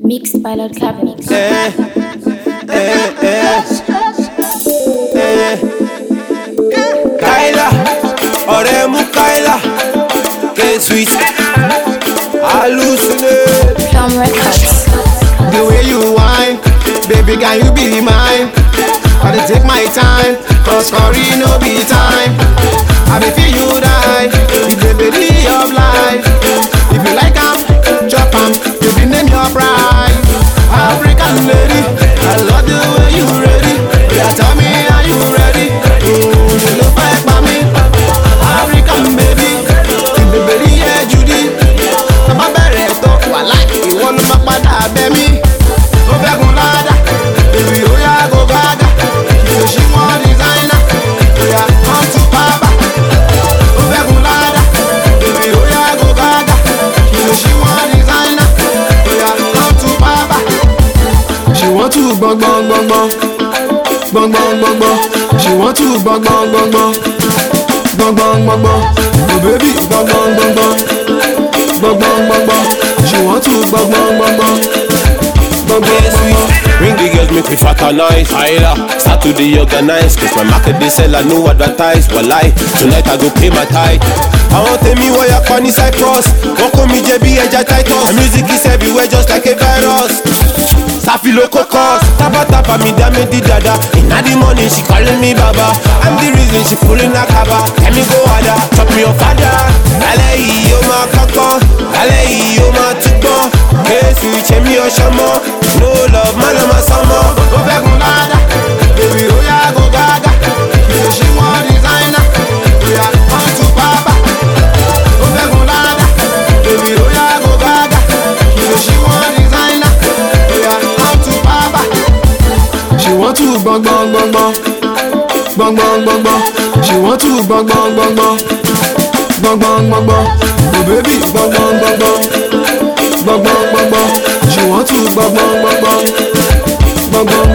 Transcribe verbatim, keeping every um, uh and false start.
Mixed by Lord Cabinet. Eh, eh, eh, eh. Kyla, ọ̀rẹ́ mú Kyla, K-Sweet, hallucinate. Plum Records. The way you whine, baby, can you be mine? Gotta take my time, cause sorry no be time. I be feel you die, the baby of life. If you like am, chop am, you be name your bride. African lady, I love the way you ready. Yeah, tell me are you ready? Oh, you look like mommy. African baby, the baby yeah Judy. I'm a better talk, I like you want to make my dad baby. Go back on ladder, baby, oh yeah, go gaga. So she want designer, yeah, come to Papa. Go back on ladder, baby, oh yeah, go gaga. So she want designer, yeah, come to Papa. She want to bang bang bang bang, bang bang bang bang. She want to bang bang bang bang, bang bang bang bang. Oh baby, bang bang bang bang, bang bang bang bang. She want to bang bang bang bang. Ring the girls, make me fraternize. Kyla, start to the organize. Cause my market they sell, I know advertise. Walai, tonight I go pay my tithe. I want tell me why you're funny Cyprus. Won't call me J B and J Titus. My music is everywhere just like a virus. Safi loco cause tapa tapa me da me di dada. Inna the morning she calling me baba. I'm the reason she pulling a kaba. Let me go harder, chop me your father. Alay yo ma kaka, alay yo ma tukbo. Hey sweet, check me your shamo. No love, man I'm a summer. Go back on ladder, baby, oh yeah, go gaga. So she want designer, yeah, come to Papa. Go back on ladder, baby, oh yeah, go gaga. So she want designer, yeah, come to Papa. She want to bang bang bang bang, bang bang bang bang. She want to bang bang bang bang, bang bang bang bang. Oh baby, bang bang bang bang, bang bang bang bang. She want to bang bang bang bang, bang bang.